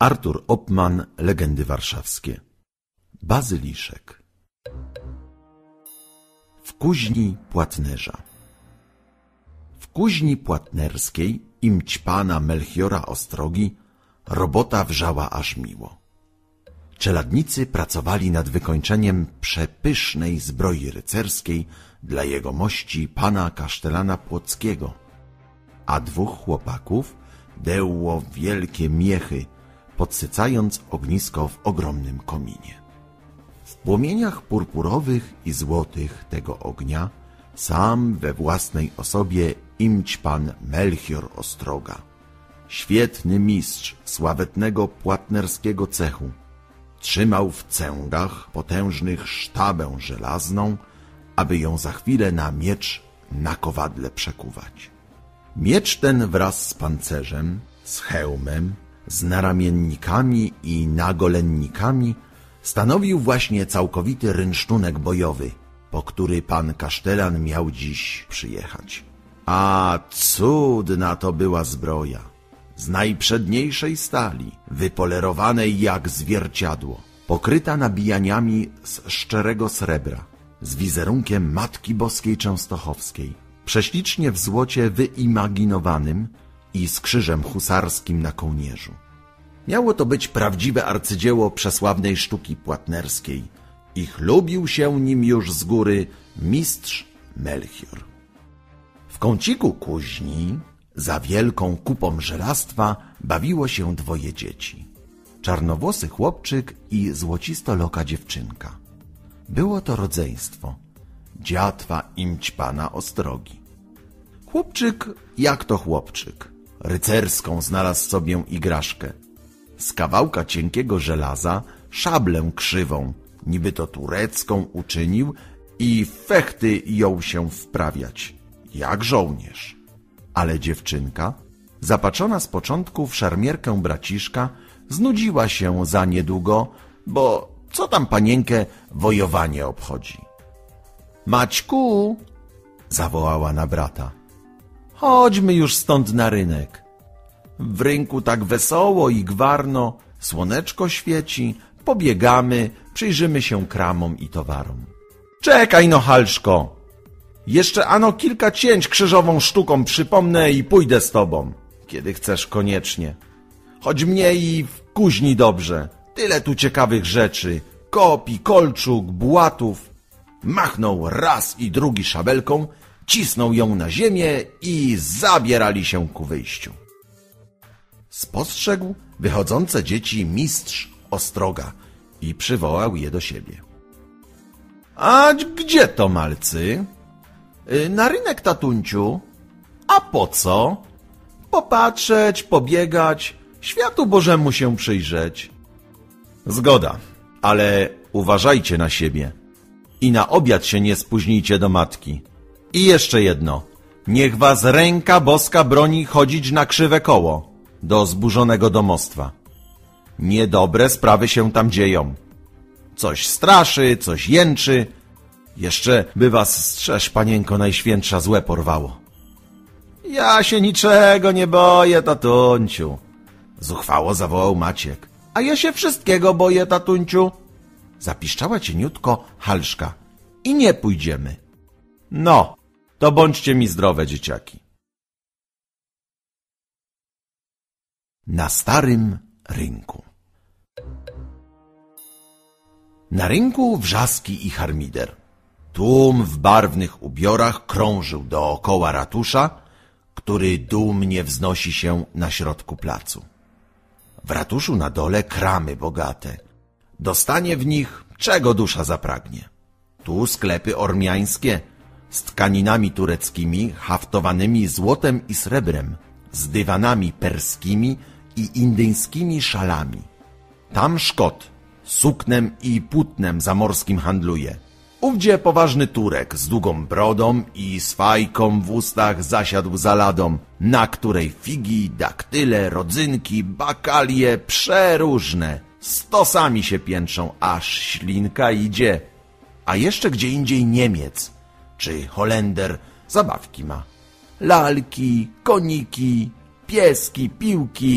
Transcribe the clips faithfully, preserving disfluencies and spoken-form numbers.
Artur Oppmann, Legendy warszawskie. Bazyliszek. W kuźni płatnerza. W kuźni płatnerskiej imć pana Melchiora Ostrogi robota wrzała aż miło. Czeladnicy pracowali nad wykończeniem przepysznej zbroi rycerskiej dla jegomości pana kasztelana płockiego, a dwóch chłopaków deło wielkie miechy, podsycając ognisko w ogromnym kominie. W płomieniach purpurowych i złotych tego ognia sam we własnej osobie imć pan Melchior Ostroga, świetny mistrz sławetnego płatnerskiego cechu, trzymał w cęgach potężnych sztabę żelazną, aby ją za chwilę na miecz na kowadle przekuwać. Miecz ten wraz z pancerzem, z hełmem, z naramiennikami i nagolennikami stanowił właśnie całkowity rynsztunek bojowy, po który pan kasztelan miał dziś przyjechać. A cudna to była zbroja, z najprzedniejszej stali, wypolerowanej jak zwierciadło, pokryta nabijaniami z szczerego srebra, z wizerunkiem Matki Boskiej Częstochowskiej, prześlicznie w złocie wyimaginowanym i z krzyżem husarskim na kołnierzu. Miało to być prawdziwe arcydzieło przesławnej sztuki płatnerskiej i chlubił się nim już z góry mistrz Melchior. W kąciku kuźni, za wielką kupą żelastwa, bawiło się dwoje dzieci. Czarnowłosy chłopczyk i złocistoloka dziewczynka. Było to rodzeństwo, dziatwa imć pana Ostrogi. Chłopczyk jak to chłopczyk, rycerską znalazł sobie igraszkę. Z kawałka cienkiego żelaza szablę krzywą, niby to turecką, uczynił i w fechty jął się wprawiać, jak żołnierz. Ale dziewczynka, zapatrzona z początku w szarmierkę braciszka, znudziła się za niedługo, bo co tam panienkę wojowanie obchodzi. Maćku, zawołała na brata, chodźmy już stąd na rynek. W rynku tak wesoło i gwarno, słoneczko świeci, pobiegamy, przyjrzymy się kramom i towarom. Czekaj no, Halszko, jeszcze ano kilka cięć krzyżową sztuką przypomnę i pójdę z tobą, kiedy chcesz koniecznie. Choć mnie i w kuźni dobrze, tyle tu ciekawych rzeczy, kopi, kolczuk, bułatów. Machnął raz i drugi szabelką, cisnął ją na ziemię i zabierali się ku wyjściu. Spostrzegł wychodzące dzieci mistrz Ostroga i przywołał je do siebie. A gdzie to, malcy? Na rynek, tatunciu. A po co? Popatrzeć, pobiegać, światu Bożemu się przyjrzeć. Zgoda, ale uważajcie na siebie i na obiad się nie spóźnijcie do matki. I jeszcze jedno, niech was ręka boska broni chodzić na krzywe koło do zburzonego domostwa. Niedobre sprawy się tam dzieją. Coś straszy, coś jęczy. Jeszcze by was strzeż, panienko najświętsza, złe porwało. Ja się niczego nie boję, tatunciu, zuchwało zawołał Maciek. A ja się wszystkiego boję, tatunciu, zapiszczała cieniutko Halszka. I nie pójdziemy. No, to bądźcie mi zdrowe, dzieciaki. Na starym rynku. Na rynku wrzaski i harmider. Tłum w barwnych ubiorach krążył dookoła ratusza, który dumnie wznosi się na środku placu. W ratuszu na dole kramy bogate. Dostanie w nich, czego dusza zapragnie. Tu sklepy ormiańskie z tkaninami tureckimi haftowanymi złotem i srebrem, z dywanami perskimi i indyjskimi szalami. Tam Szkot suknem i płótnem zamorskim handluje. Ówdzie poważny Turek z długą brodą i z fajką w ustach zasiadł za ladą, na której figi, daktyle, rodzynki, bakalie przeróżne stosami się piętrzą, aż ślinka idzie. A jeszcze gdzie indziej Niemiec czy Holender zabawki ma. Lalki, koniki, pieski, piłki,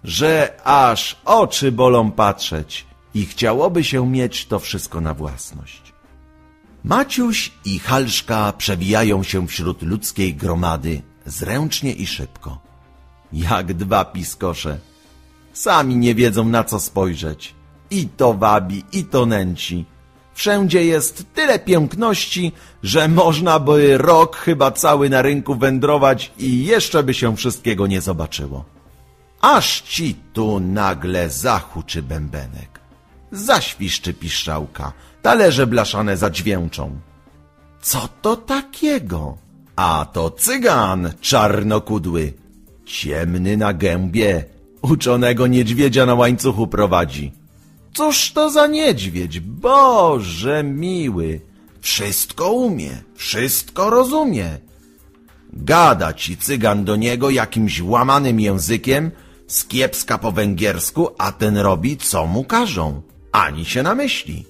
że aż oczy bolą patrzeć i chciałoby się mieć to wszystko na własność. Maciuś i Halszka przewijają się wśród ludzkiej gromady zręcznie i szybko, jak dwa piskosze. Sami nie wiedzą, na co spojrzeć. I to wabi, i to nęci. Wszędzie jest tyle piękności, że można by rok chyba cały na rynku wędrować i jeszcze by się wszystkiego nie zobaczyło. Aż ci tu nagle zahuczy bębenek. Zaświszczy piszczałka, talerze blaszane zadźwięczą. Co to takiego? A to cygan czarnokudły, ciemny na gębie, uczonego niedźwiedzia na łańcuchu prowadzi. Cóż to za niedźwiedź, Boże miły! Wszystko umie, wszystko rozumie. Gada ci cygan do niego jakimś łamanym językiem, skiepska po węgiersku, a ten robi, co mu każą. Ani się namyśli.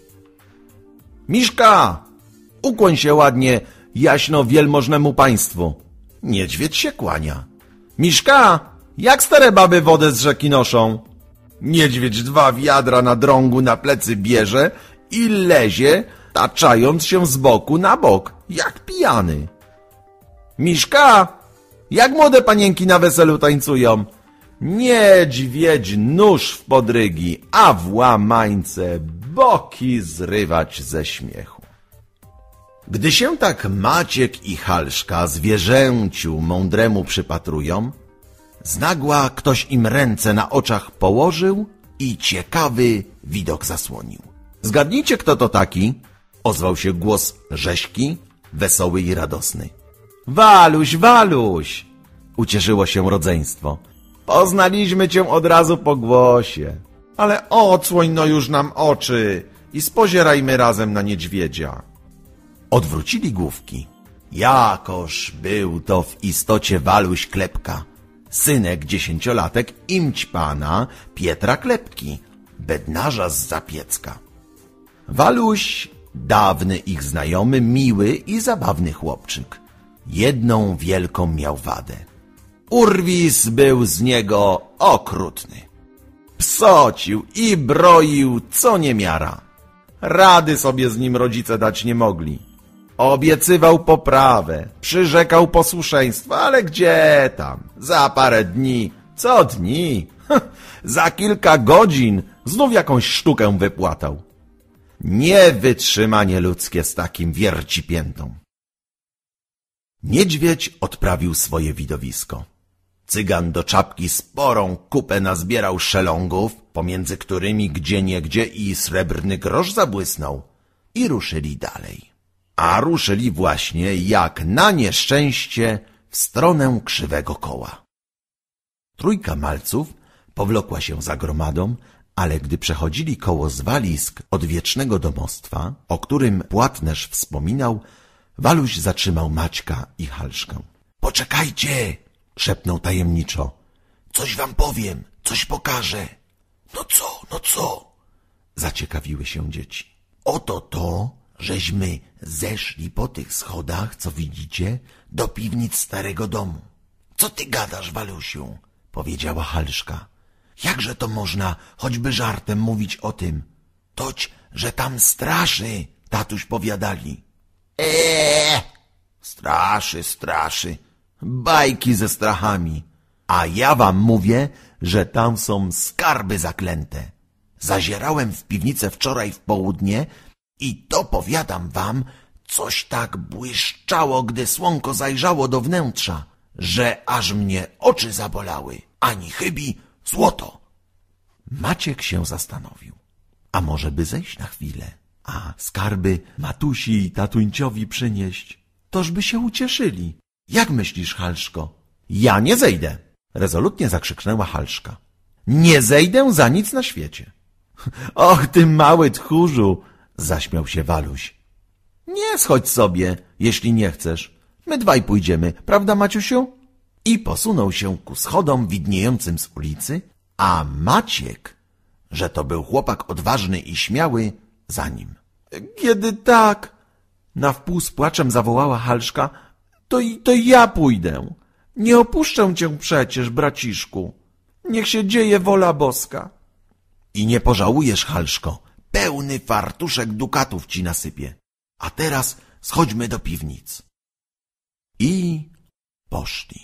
Miszka, ukłoń się ładnie jaśno wielmożnemu państwu. Niedźwiedź się kłania. Miszka, jak stare baby wodę z rzeki noszą? Niedźwiedź dwa wiadra na drągu na plecy bierze i lezie, taczając się z boku na bok, jak pijany. Miszka, jak młode panienki na weselu tańcują? Niedźwiedź nóż w podrygi, a w łamańce boki zrywać ze śmiechu. Gdy się tak Maciek i Halszka zwierzęciu mądremu przypatrują, znagła ktoś im ręce na oczach położył i ciekawy widok zasłonił. Zgadnijcie, kto to taki? Ozwał się głos rześki, wesoły i radosny. Waluś, Waluś! Ucieszyło się rodzeństwo. Poznaliśmy cię od razu po głosie. Ale odsłoń no już nam oczy i spozierajmy razem na niedźwiedzia. Odwrócili główki. Jakoż był to w istocie Waluś Klepka, synek dziesięciolatek imćpana Pietra Klepki, bednarza z Zapiecka. Waluś, dawny ich znajomy, miły i zabawny chłopczyk. Jedną wielką miał wadę. Urwis był z niego okrutny. Psocił i broił co niemiara. Rady sobie z nim rodzice dać nie mogli. Obiecywał poprawę, przyrzekał posłuszeństwo, ale gdzie tam? Za parę dni, co dni? Za kilka godzin znów jakąś sztukę wypłatał. Niewytrzymanie ludzkie z takim wiercipiętą. Niedźwiedź odprawił swoje widowisko. Cygan do czapki sporą kupę nazbierał szelongów, pomiędzy którymi gdzieniegdzie i srebrny grosz zabłysnął, i ruszyli dalej. A ruszyli właśnie, jak na nieszczęście, w stronę Krzywego Koła. Trójka malców powlokła się za gromadą, ale gdy przechodzili koło zwalisk odwiecznego domostwa, o którym płatnerz wspominał, Waluś zatrzymał Maćka i Halszkę. — Poczekajcie! — szepnął tajemniczo. — Coś wam powiem, coś pokażę. — No co, no co? — zaciekawiły się dzieci. — Oto to, żeśmy zeszli po tych schodach, co widzicie, do piwnic starego domu. — Co ty gadasz, Walusiu? — powiedziała Halszka. — Jakże to można choćby żartem mówić o tym? Toć, że tam straszy, tatuś powiadali. Eee, straszy, straszy. Bajki ze strachami. A ja wam mówię, że tam są skarby zaklęte. Zazierałem w piwnicę wczoraj w południe i to powiadam wam, coś tak błyszczało, gdy słonko zajrzało do wnętrza, że aż mnie oczy zabolały. Ani chybi, złoto. Maciek się zastanowił. A może by zejść na chwilę, a skarby matusi i tatuńciowi przynieść? Toż by się ucieszyli. Jak myślisz, Halszko? Ja nie zejdę, rezolutnie zakrzyknęła Halszka. Nie zejdę za nic na świecie. Och, ty mały tchórzu, zaśmiał się Waluś. Nie schodź sobie, jeśli nie chcesz. My dwaj pójdziemy, prawda, Maciusiu? I posunął się ku schodom widniejącym z ulicy, a Maciek, że to był chłopak odważny i śmiały, za nim. Kiedy tak, na wpół z płaczem zawołała Halszka, to, to ja pójdę. Nie opuszczę cię przecież, braciszku. Niech się dzieje wola boska. I nie pożałujesz, Halszko, pełny fartuszek dukatów ci nasypię. A teraz schodźmy do piwnic. I poszli.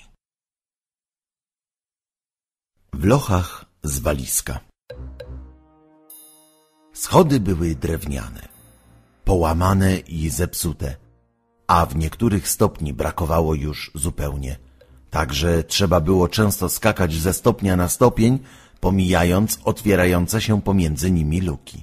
W lochach z walizka. Schody były drewniane, połamane i zepsute, a w niektórych stopni brakowało już zupełnie. Także trzeba było często skakać ze stopnia na stopień, pomijając otwierające się pomiędzy nimi luki.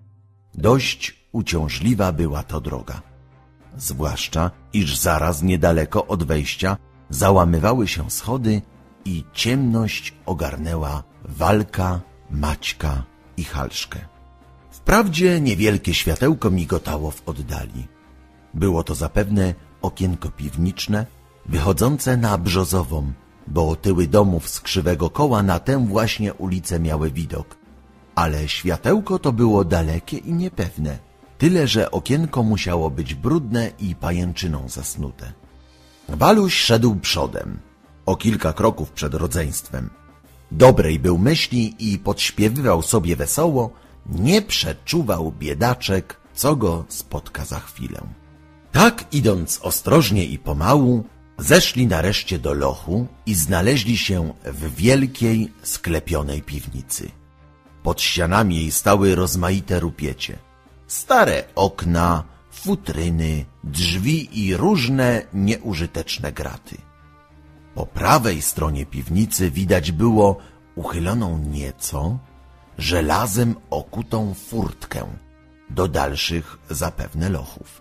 Dość uciążliwa była to droga. Zwłaszcza, iż zaraz niedaleko od wejścia załamywały się schody i ciemność ogarnęła Walka, Maćka i Halszkę. Wprawdzie niewielkie światełko migotało w oddali. Było to zapewne okienko piwniczne, wychodzące na Brzozową, bo tyły domów z Krzywego Koła na tę właśnie ulicę miały widok. Ale światełko to było dalekie i niepewne, tyle że okienko musiało być brudne i pajęczyną zasnute. Waluś szedł przodem, o kilka kroków przed rodzeństwem. Dobrej był myśli i podśpiewywał sobie wesoło, nie przeczuwał biedaczek, co go spotka za chwilę. Tak idąc ostrożnie i pomału, zeszli nareszcie do lochu i znaleźli się w wielkiej, sklepionej piwnicy. Pod ścianami jej stały rozmaite rupiecie. Stare okna, futryny, drzwi i różne nieużyteczne graty. Po prawej stronie piwnicy widać było uchyloną nieco, żelazem okutą furtkę, do dalszych zapewne lochów.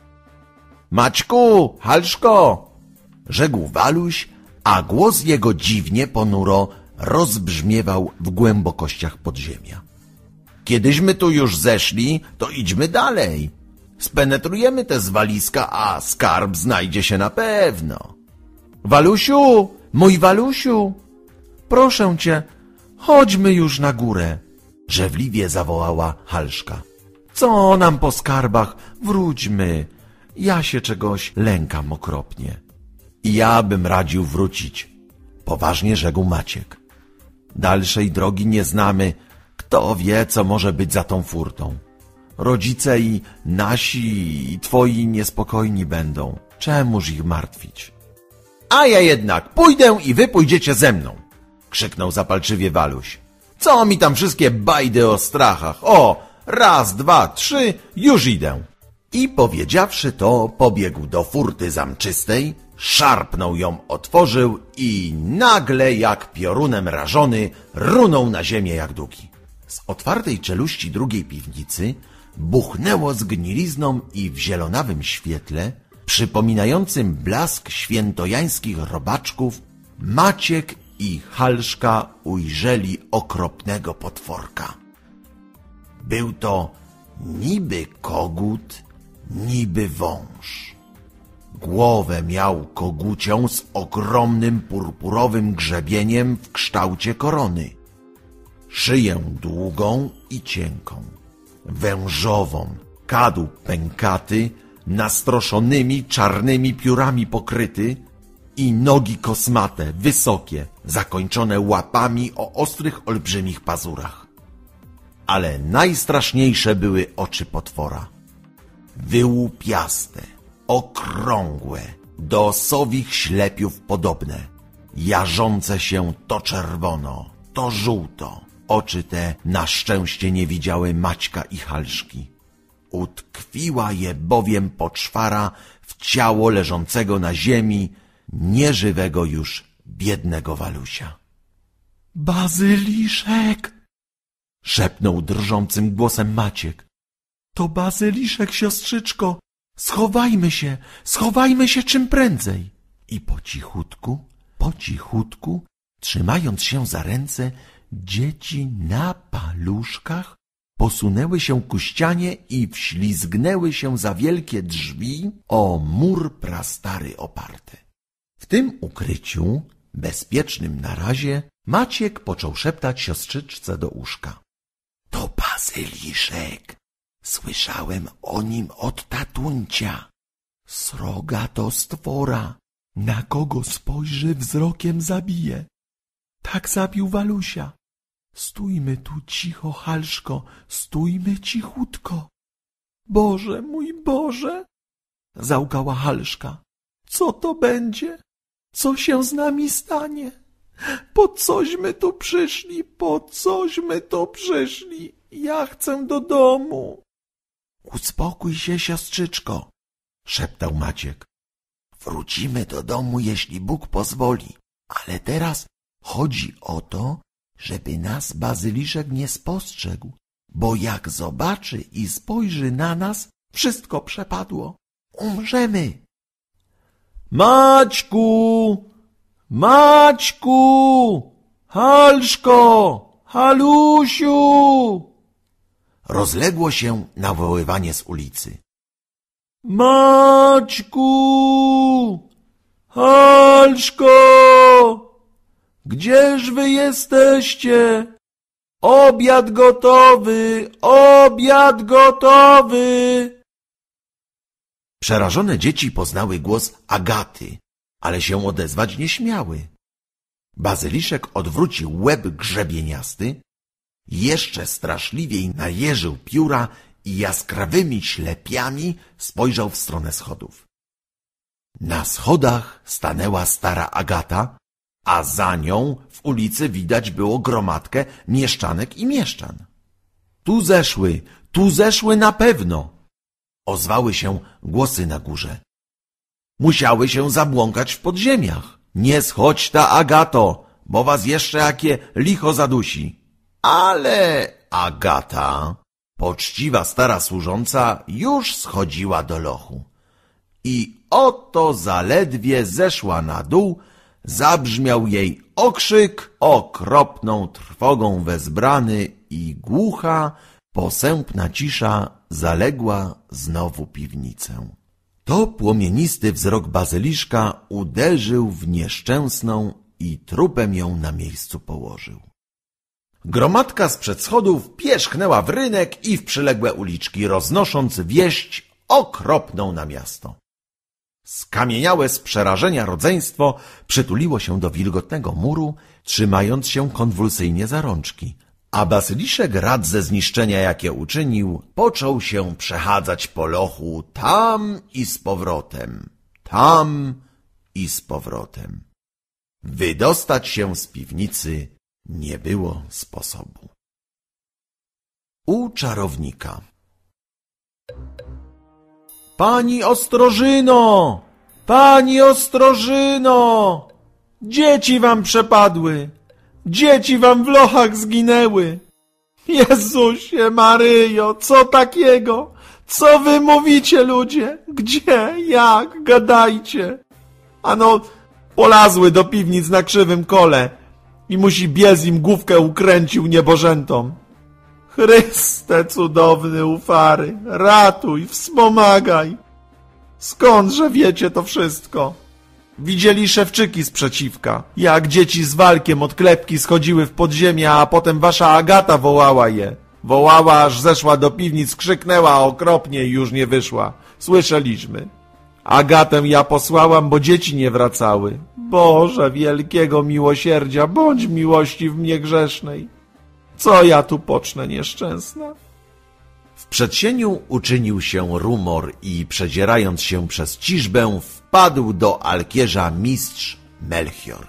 Maćku, Halszko! Rzekł Waluś, a głos jego dziwnie ponuro rozbrzmiewał w głębokościach podziemia. Kiedyśmy tu już zeszli, to idźmy dalej. Spenetrujemy te zwaliska, a skarb znajdzie się na pewno. Walusiu, mój Walusiu, proszę cię, chodźmy już na górę, żewliwie zawołała Halszka. Co nam po skarbach? Wróćmy. Ja się czegoś lękam okropnie. I ja bym radził wrócić, poważnie rzekł Maciek. Dalszej drogi nie znamy, kto wie, co może być za tą furtą. Rodzice i nasi i twoi niespokojni będą. Czemuż ich martwić? A ja jednak pójdę i wy pójdziecie ze mną, krzyknął zapalczywie Waluś. Co mi tam wszystkie bajdy o strachach? O, raz, dwa, trzy, już idę. I powiedziawszy to, pobiegł do furty zamczystej, szarpnął ją, otworzył i nagle jak piorunem rażony runął na ziemię jak długi. Z otwartej czeluści drugiej piwnicy buchnęło zgnilizną i w zielonawym świetle, przypominającym blask świętojańskich robaczków, Maciek i Halszka ujrzeli okropnego potworka. Był to niby kogut, niby wąż. Głowę miał kogucią z ogromnym purpurowym grzebieniem w kształcie korony, szyję długą i cienką, wężową, kadłub pękaty, nastroszonymi czarnymi piórami pokryty i nogi kosmate, wysokie, zakończone łapami o ostrych, olbrzymich pazurach. Ale najstraszniejsze były oczy potwora. Wyłupiaste, okrągłe, do sowich ślepiów podobne, jarzące się to czerwono, to żółto. Oczy te na szczęście nie widziały Maćka i Halszki. Utkwiła je bowiem poczwara w ciało leżącego na ziemi, nieżywego już biednego Walusia. Bazyliszek! Szepnął drżącym głosem Maciek. To bazyliszek, siostrzyczko! Schowajmy się, schowajmy się czym prędzej! I po cichutku, po cichutku, trzymając się za ręce, dzieci na paluszkach posunęły się ku ścianie i wślizgnęły się za wielkie drzwi o mur prastary oparte. W tym ukryciu, bezpiecznym na razie, Maciek począł szeptać siostrzyczce do uszka. To bazyliszek. Słyszałem o nim od tatuncia. Sroga to stwora. Na kogo spojrzy, wzrokiem zabije. jak zabił Walusia. Stójmy tu cicho, Halszko, stójmy cichutko. Boże, mój Boże, załkała Halszka. Co to będzie? Co się z nami stanie? Po cośmy tu przyszli? Po cośmy tu przyszli? Ja chcę do domu. Uspokój się, siostrzyczko, szeptał Maciek. Wrócimy do domu, jeśli Bóg pozwoli, ale teraz chodzi o to, żeby nas Bazyliszek nie spostrzegł, bo jak zobaczy i spojrzy na nas, wszystko przepadło. Umrzemy. Maćku! Maćku! Halszko! Halusiu! Rozległo się nawoływanie z ulicy. Maćku! Halszko! Gdzież wy jesteście? Obiad gotowy! Obiad gotowy! Przerażone dzieci poznały głos Agaty, ale się odezwać nie śmiały. Bazyliszek odwrócił łeb grzebieniasty, jeszcze straszliwiej najeżył pióra i jaskrawymi ślepiami spojrzał w stronę schodów. Na schodach stanęła stara Agata, a za nią w ulicy widać było gromadkę mieszczanek i mieszczan. Tu zeszły, tu zeszły na pewno, ozwały się głosy na górze. Musiały się zabłąkać w podziemiach. Nie schodź ta, Agato, bo was jeszcze jakie licho zadusi. Ale Agata, poczciwa stara służąca, już schodziła do lochu. I oto zaledwie zeszła na dół, zabrzmiał jej okrzyk, okropną trwogą wezbrany i głucha, posępna cisza zaległa znowu piwnicę. To płomienisty wzrok Bazyliszka uderzył w nieszczęsną i trupem ją na miejscu położył. Gromadka sprzed schodów pierzchnęła w rynek i w przyległe uliczki, roznosząc wieść okropną na miasto. Skamieniałe z przerażenia rodzeństwo przytuliło się do wilgotnego muru, trzymając się konwulsyjnie za rączki, a Bazyliszek, rad ze zniszczenia, jakie uczynił, począł się przechadzać po lochu tam i z powrotem, tam i z powrotem. Wydostać się z piwnicy nie było sposobu. U czarownika. Pani Ostrożyno! Pani Ostrożyno! Dzieci wam przepadły! Dzieci wam w lochach zginęły! Jezusie Maryjo, co takiego? Co wy mówicie, ludzie? Gdzie? Jak? Gadajcie! Ano, polazły do piwnic na krzywym kole i musi biez im główkę ukręcił niebożętom. Chryste cudowny ufary, ratuj, wspomagaj! Skądże wiecie to wszystko? Widzieli szewczyki sprzeciwka, jak dzieci z walkiem od klepki schodziły w podziemia, a potem wasza Agata wołała je. Wołała, aż zeszła do piwnic, krzyknęła okropnie i już nie wyszła. Słyszeliśmy. Agatę ja posłałam, bo dzieci nie wracały. Boże wielkiego miłosierdzia, bądź miłości w mnie grzesznej. Co ja tu pocznę, nieszczęsna? W przedsieniu uczynił się rumor i przedzierając się przez ciżbę wpadł do alkierza mistrz Melchior.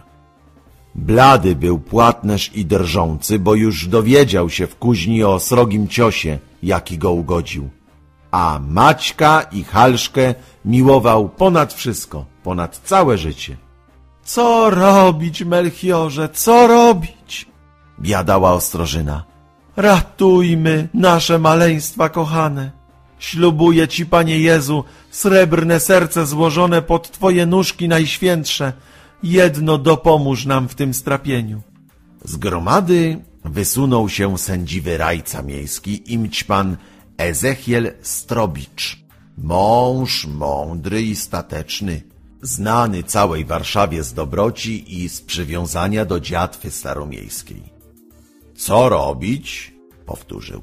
Blady był płatnerz i drżący, bo już dowiedział się w kuźni o srogim ciosie, jaki go ugodził. A Maćka i Halszkę miłował ponad wszystko, ponad całe życie. Co robić, Melchiorze, co robić? Biadała Ostrożyna. Ratujmy nasze maleństwa kochane. Ślubuję ci, Panie Jezu, srebrne serce złożone pod Twoje nóżki najświętsze. Jedno dopomóż nam w tym strapieniu. Z gromady wysunął się sędziwy rajca miejski i mćpan Ezechiel Strobicz. Mąż mądry i stateczny, znany całej Warszawie z dobroci i z przywiązania do dziatwy staromiejskiej. Co robić? Powtórzył.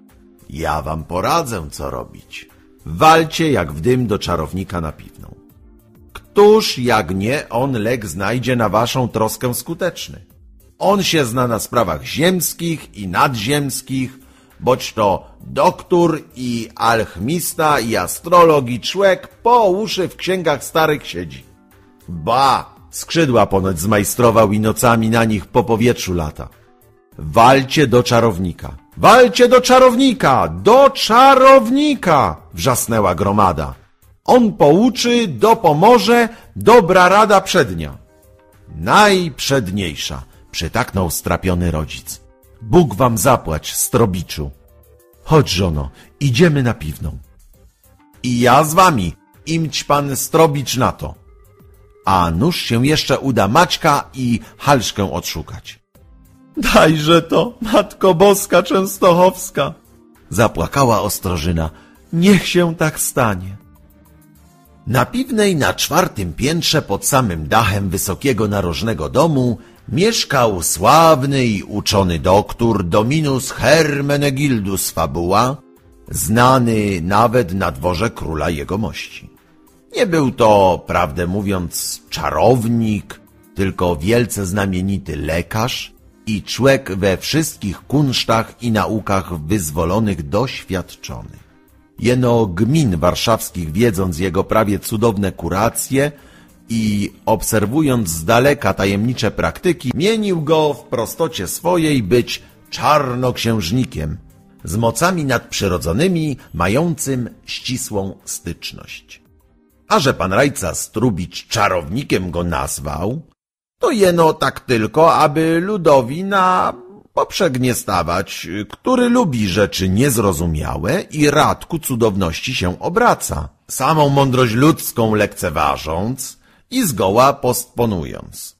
Ja wam poradzę, co robić. Walcie jak w dym do czarownika na Piwną. Któż, jak nie on, lek znajdzie na waszą troskę skuteczny? On się zna na sprawach ziemskich i nadziemskich, boć to doktór i alchmista i astrolog i człek po uszy w księgach starych siedzi. Ba, skrzydła ponoć zmajstrował i nocami na nich po powietrzu lata. Walcie do czarownika, walcie do czarownika, do czarownika! Wrzasnęła gromada. On pouczy, dopomoże, dobra rada przednia. Najprzedniejsza, przytaknął strapiony rodzic. Bóg wam zapłać, strobiczu. Chodź, żono, idziemy na piwną. I ja z wami, imć pan strobicz na to. A nuż się jeszcze uda Maćka i Halszkę odszukać. Dajże to, Matko Boska Częstochowska! Zapłakała Ostrożyna. Niech się tak stanie. Na piwnej na czwartym piętrze pod samym dachem wysokiego narożnego domu mieszkał sławny i uczony doktór Dominus Hermenegildus Fabua, znany nawet na dworze króla jegomości. Nie był to, prawdę mówiąc, czarownik, tylko wielce znamienity lekarz i człek we wszystkich kunsztach i naukach wyzwolonych doświadczony. Jeno gmin warszawskich, wiedząc jego prawie cudowne kuracje i obserwując z daleka tajemnicze praktyki, mienił go w prostocie swojej być czarnoksiężnikiem, z mocami nadprzyrodzonymi, mającym ścisłą styczność. A że pan rajca Strubicz czarownikiem go nazwał, to jeno tak tylko, aby ludowi na poprzek nie stawać, który lubi rzeczy niezrozumiałe i rad ku cudowności się obraca, samą mądrość ludzką lekceważąc i zgoła postponując.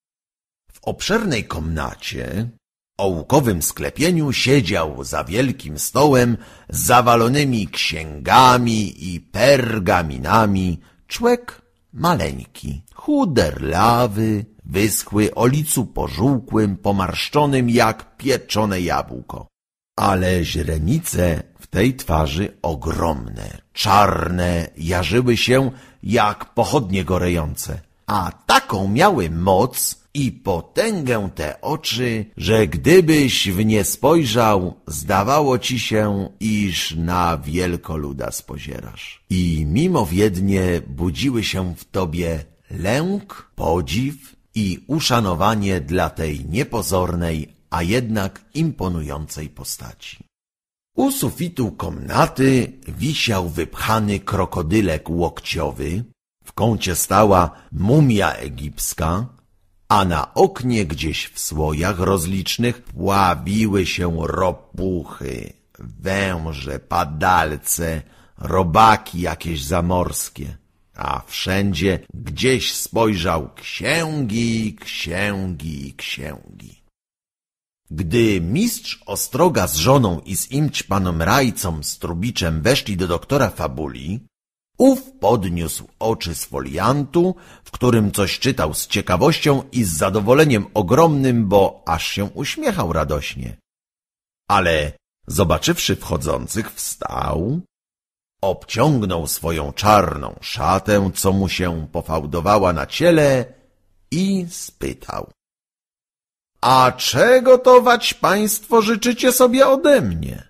W obszernej komnacie, o łukowym sklepieniu siedział za wielkim stołem z zawalonymi księgami i pergaminami człek maleńki, chuderlawy, wyschły, o licu pożółkłym, pomarszczonym jak pieczone jabłko. Ale źrenice w tej twarzy ogromne, czarne, jarzyły się jak pochodnie gorejące, a taką miały moc i potęgę te oczy, że gdybyś w nie spojrzał, zdawało ci się, iż na wielkoluda spozierasz. I mimowiednie budziły się w tobie lęk, podziw i uszanowanie dla tej niepozornej, a jednak imponującej postaci. U sufitu komnaty wisiał wypchany krokodylek łokciowy, w kącie stała mumia egipska, a na oknie gdzieś w słojach rozlicznych pławiły się ropuchy, węże, padalce, robaki jakieś zamorskie, a wszędzie gdzieś spojrzał księgi, księgi, księgi. Gdy mistrz Ostroga z żoną i z imć panom rajcą Strubiczem weszli do doktora Fabuli, ów podniósł oczy z foliantu, w którym coś czytał z ciekawością i z zadowoleniem ogromnym, bo aż się uśmiechał radośnie. Ale zobaczywszy wchodzących, wstał, obciągnął swoją czarną szatę, co mu się pofałdowała na ciele, i spytał: a czego to wać państwo życzycie sobie ode mnie?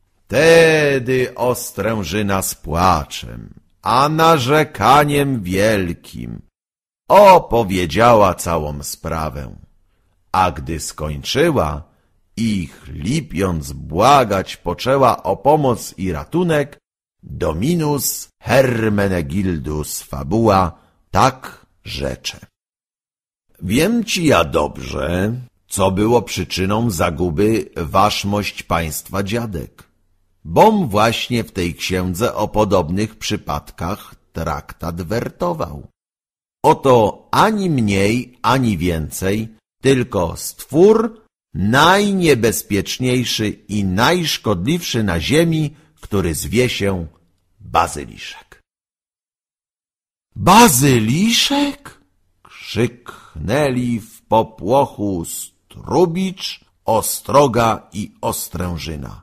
Tedy Ostrężyna z płaczem, a narzekaniem wielkim opowiedziała całą sprawę, a gdy skończyła i chlipiąc błagać poczęła o pomoc i ratunek, Dominus Hermenegildus Fabua tak rzecze: wiem ci ja dobrze, co było przyczyną zaguby waszmość państwa dziadek, bom właśnie w tej księdze o podobnych przypadkach traktat wertował. Oto ani mniej, ani więcej, tylko stwór najniebezpieczniejszy i najszkodliwszy na ziemi, który zwie się bazyliszek. Bazyliszek? Krzyknęli w popłochu Strubicz, Ostroga i Ostrężyna.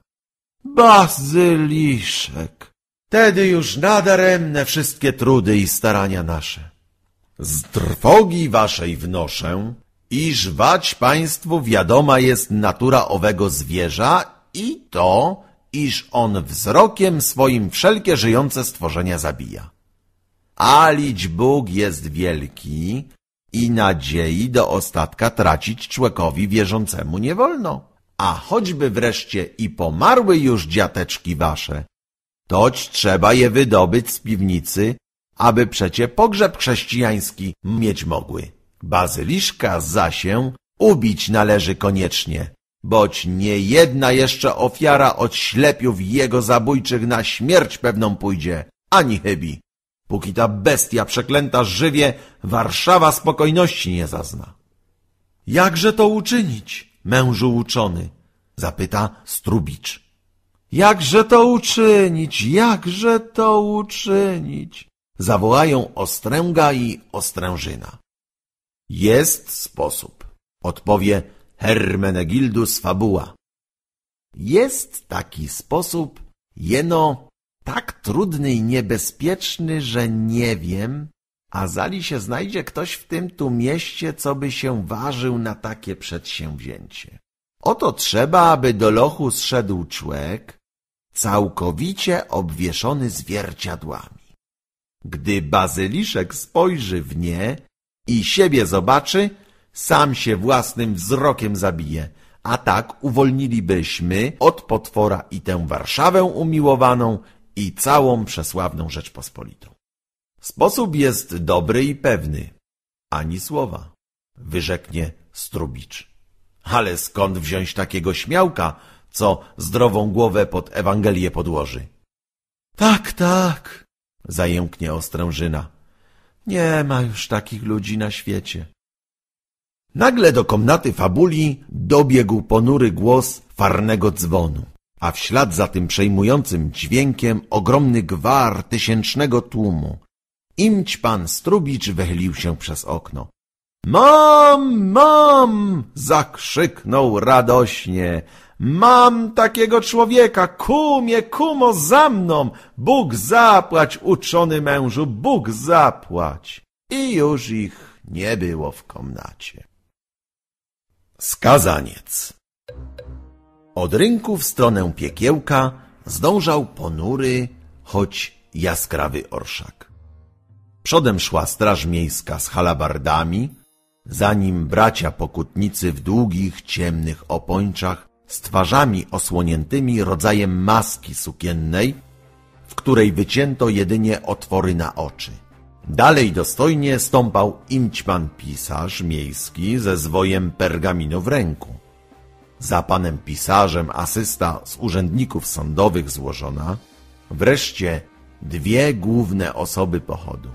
Bazyliszek! Tedy już nadaremne wszystkie trudy i starania nasze. Z trwogi waszej wnoszę, iż wać państwu wiadoma jest natura owego zwierza i to, iż on wzrokiem swoim wszelkie żyjące stworzenia zabija. Alić Bóg jest wielki i nadziei do ostatka tracić człowiekowi wierzącemu nie wolno. A choćby wreszcie i pomarły już dziateczki wasze, toć trzeba je wydobyć z piwnicy, aby przecie pogrzeb chrześcijański mieć mogły. Bazyliszka zaś się ubić należy koniecznie, boć nie jedna jeszcze ofiara od ślepiów jego zabójczych na śmierć pewną pójdzie, ani chybi. Póki ta bestia przeklęta żywie, Warszawa spokojności nie zazna. Jakże to uczynić, mężu uczony? Zapyta Strubicz. Jakże to uczynić, jakże to uczynić? Zawołają Ostręga i Ostrężyna. Jest sposób, odpowie Hermenegildus Fabuła. Jest taki sposób, jeno tak trudny i niebezpieczny, że nie wiem, a zali się znajdzie ktoś w tym tu mieście, co by się ważył na takie przedsięwzięcie. Oto trzeba, aby do lochu zszedł człek, całkowicie obwieszony zwierciadłami. Gdy bazyliszek spojrzy w nie i siebie zobaczy, sam się własnym wzrokiem zabije, a tak uwolnilibyśmy od potwora i tę Warszawę umiłowaną i całą przesławną Rzeczpospolitą. Sposób jest dobry i pewny. Ani słowa, wyrzeknie Strubicz. Ale skąd wziąć takiego śmiałka, co zdrową głowę pod Ewangelię podłoży? Tak, tak, zajęknie Ostrężyna. Nie ma już takich ludzi na świecie. Nagle do komnaty Fabuli dobiegł ponury głos farnego dzwonu, a w ślad za tym przejmującym dźwiękiem ogromny gwar tysięcznego tłumu. Imć pan Strubicz wychylił się przez okno. Mam, mam! Zakrzyknął radośnie. Mam takiego człowieka, kumie, kumo, za mną! Bóg zapłać, uczony mężu, Bóg zapłać! I już ich nie było w komnacie. Skazaniec. Od rynku w stronę piekiełka zdążał ponury, choć jaskrawy orszak. Przodem szła straż miejska z halabardami, za nim bracia pokutnicy w długich, ciemnych opończach z twarzami osłoniętymi rodzajem maski sukiennej, w której wycięto jedynie otwory na oczy. Dalej dostojnie stąpał imćpan pisarz miejski ze zwojem pergaminu w ręku. Za panem pisarzem asysta z urzędników sądowych złożona, wreszcie dwie główne osoby pochodu.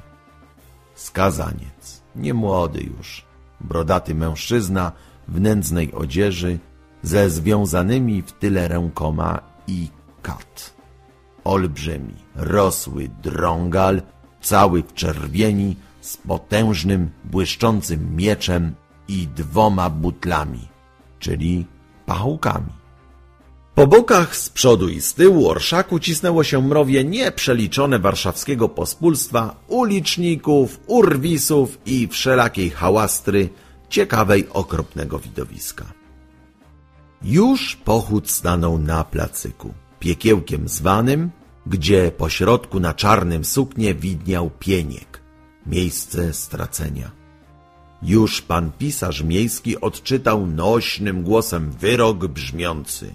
Skazaniec, niemłody już, brodaty mężczyzna w nędznej odzieży, ze związanymi w tyle rękoma i kat. Olbrzymi, rosły drągal, cały w czerwieni, z potężnym, błyszczącym mieczem i dwoma butlami, czyli pachołkami. Po bokach z przodu i z tyłu orszaku cisnęło się mrowie nieprzeliczone warszawskiego pospólstwa, uliczników, urwisów i wszelakiej hałastry, ciekawej okropnego widowiska. Już pochód stanął na placyku, piekiełkiem zwanym, gdzie pośrodku na czarnym suknie widniał pieniek, miejsce stracenia. Już pan pisarz miejski odczytał nośnym głosem wyrok brzmiący: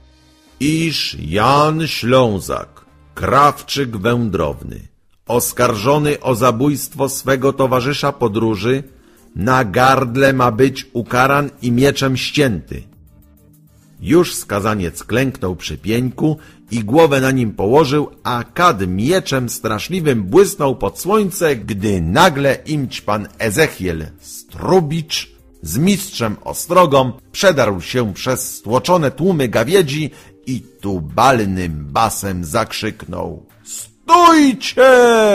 iż Jan Ślązak, krawczyk wędrowny, oskarżony o zabójstwo swego towarzysza podróży, na gardle ma być ukaran i mieczem ścięty. Już skazaniec klęknął przy pieńku i głowę na nim położył, a kad mieczem straszliwym błysnął pod słońce, gdy nagle imćpan Ezechiel Strubicz z mistrzem ostrogą przedarł się przez stłoczone tłumy gawiedzi i tubalnym basem zakrzyknął: stójcie!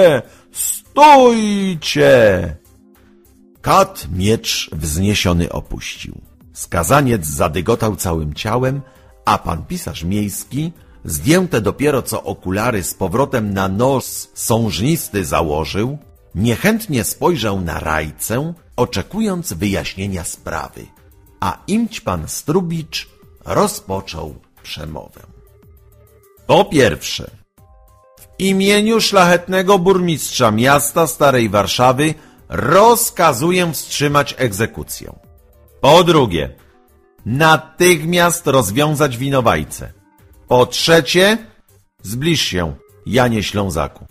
Stójcie! Kad miecz wzniesiony opuścił. Skazaniec zadygotał całym ciałem, a pan pisarz miejski, zdjęte dopiero co okulary z powrotem na nos sążnisty założył, Niechętnie spojrzał na Rajcę, oczekując wyjaśnienia sprawy, a imćpan Strubicz rozpoczął przemowę. Po pierwsze, w imieniu szlachetnego burmistrza miasta Starej Warszawy rozkazuję wstrzymać egzekucję. Po drugie, natychmiast rozwiązać winowajcę. Po trzecie, zbliż się, Janie Ślązaku.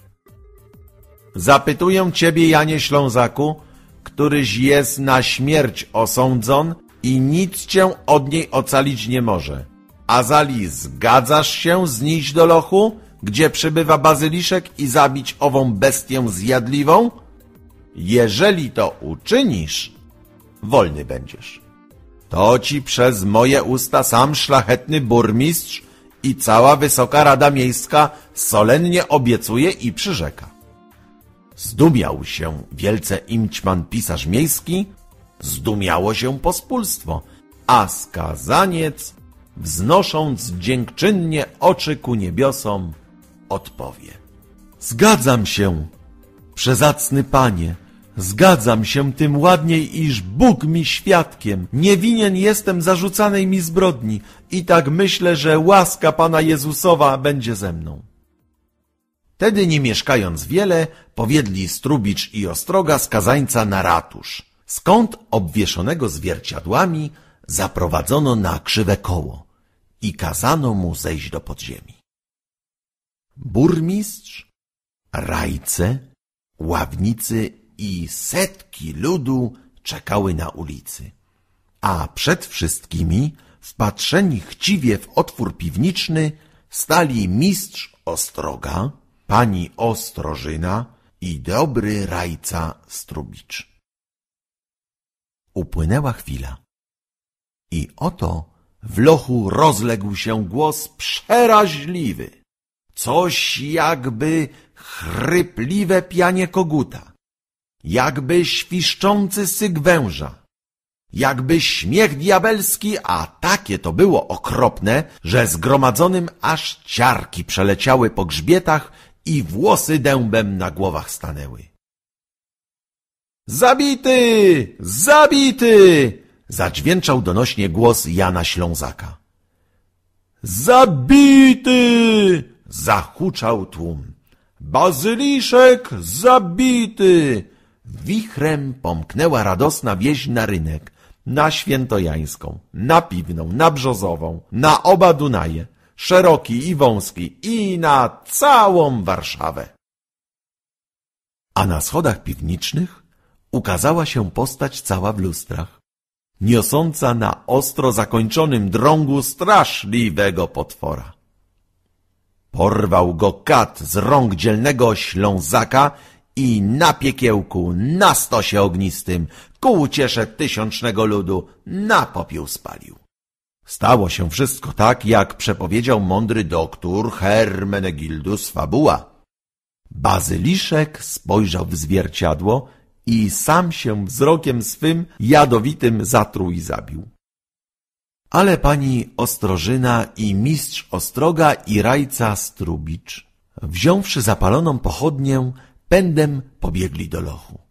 Zapytuję ciebie, Janie Ślązaku, któryś jest na śmierć osądzon i nic cię od niej ocalić nie może. Azali, zgadzasz się znieść do lochu, gdzie przybywa bazyliszek i zabić ową bestię zjadliwą? Jeżeli to uczynisz, wolny będziesz. To ci przez moje usta sam szlachetny burmistrz i cała Wysoka Rada Miejska solennie obiecuje i przyrzeka. Zdumiał się wielce imćman pisarz miejski, zdumiało się pospólstwo, a skazaniec, wznosząc dziękczynnie oczy ku niebiosom, odpowie. Zgadzam się, przezacny panie, zgadzam się tym ładniej, iż Bóg mi świadkiem. Nie winien jestem zarzucanej mi zbrodni i tak myślę, że łaska Pana Jezusowa będzie ze mną. Tedy, nie mieszkając wiele, powiedzieli Strubicz i Ostroga skazańca na ratusz, skąd obwieszonego zwierciadłami zaprowadzono na krzywe koło i kazano mu zejść do podziemi. Burmistrz, rajce, ławnicy i setki ludu czekały na ulicy, a przed wszystkimi, wpatrzeni chciwie w otwór piwniczny, stali mistrz Ostroga, pani Ostrożyna i dobry rajca Strubicz. Upłynęła chwila i oto w lochu rozległ się głos przeraźliwy, coś jakby chrypliwe pianie koguta, jakby świszczący syk węża, jakby śmiech diabelski, a takie to było okropne, że zgromadzonym aż ciarki przeleciały po grzbietach i włosy dębem na głowach stanęły. Zabity! Zabity! Zadźwięczał donośnie głos Jana Ślązaka. Zabity! Zahuczał tłum. Bazyliszek zabity! Wichrem pomknęła radosna wieś na rynek, na Świętojańską, na Piwną, na Brzozową, na oba Dunaje, szeroki i wąski, i na całą Warszawę. A na schodach piwniczych ukazała się postać cała w lustrach, niosąca na ostro zakończonym drągu straszliwego potwora. Porwał go kat z rąk dzielnego Ślązaka i na piekiełku, na stosie ognistym, ku uciesze tysiącznego ludu, na popiół spalił. Stało się wszystko tak, jak przepowiedział mądry doktór Hermenegildus Fabuła. Bazyliszek spojrzał w zwierciadło i sam się wzrokiem swym jadowitym zatruł i zabił. Ale pani Ostrożyna i mistrz Ostroga i rajca Strubicz, wziąwszy zapaloną pochodnię, pędem pobiegli do lochu.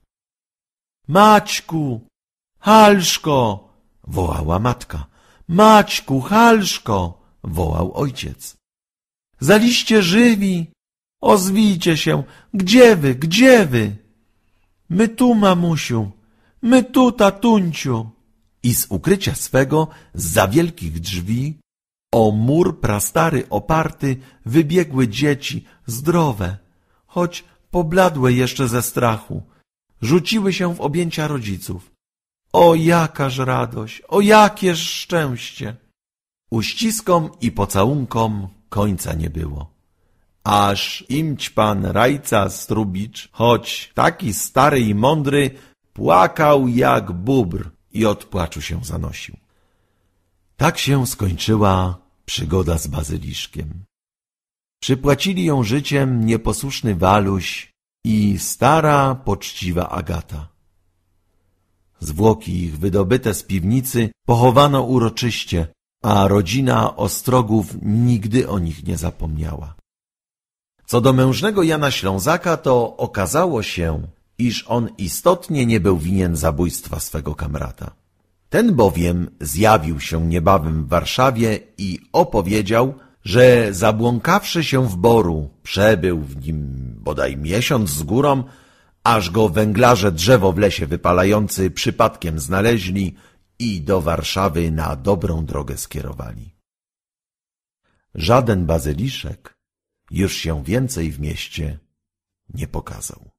Maćku, Halszko! Wołała matka. Maćku, Halszko! Wołał ojciec. Zaliście żywi? Ozwijcie się! Gdzie wy, gdzie wy? My tu, mamusiu, my tu, tatunciu. I z ukrycia swego, zza wielkich drzwi, o mur prastary oparty, wybiegły dzieci, zdrowe, choć pobladłe jeszcze ze strachu. Rzuciły się w objęcia rodziców. O jakaż radość, o jakież szczęście! Uściskom i pocałunkom końca nie było. Aż imćpan rajca Strubicz, choć taki stary i mądry, płakał jak bóbr i od płaczu się zanosił. Tak się skończyła przygoda z bazyliszkiem. Przypłacili ją życiem nieposłuszny Waluś i stara, poczciwa Agata. Zwłoki ich wydobyte z piwnicy pochowano uroczyście, a rodzina Ostrogów nigdy o nich nie zapomniała. Co do mężnego Jana Ślązaka, to okazało się, iż on istotnie nie był winien zabójstwa swego kamrata. Ten bowiem zjawił się niebawem w Warszawie i opowiedział, że zabłąkawszy się w Boru, przebył w nim bodaj miesiąc z górą, aż go węglarze drzewo w lesie wypalający przypadkiem znaleźli i do Warszawy na dobrą drogę skierowali. Żaden bazyliszek już się więcej w mieście nie pokazał.